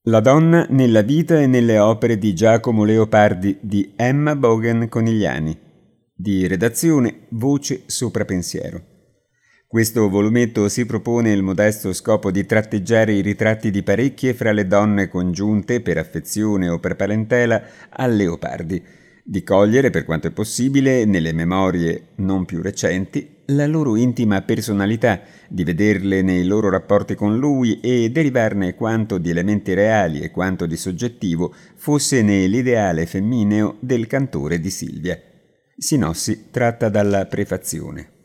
La donna nella vita e nelle opere di Giacomo Leopardi di Emma Bogen Conigliani. Di redazione Voce Sopra Pensiero. Questo volumetto si propone il modesto scopo di tratteggiare i ritratti di parecchie fra le donne congiunte per affezione o per parentela a Leopardi, di cogliere per quanto è possibile nelle memorie non più recenti la loro intima personalità, di vederle nei loro rapporti con lui e derivarne quanto di elementi reali e quanto di soggettivo fosse nell'ideale femmineo del cantore di Silvia. Sinossi tratta dalla prefazione.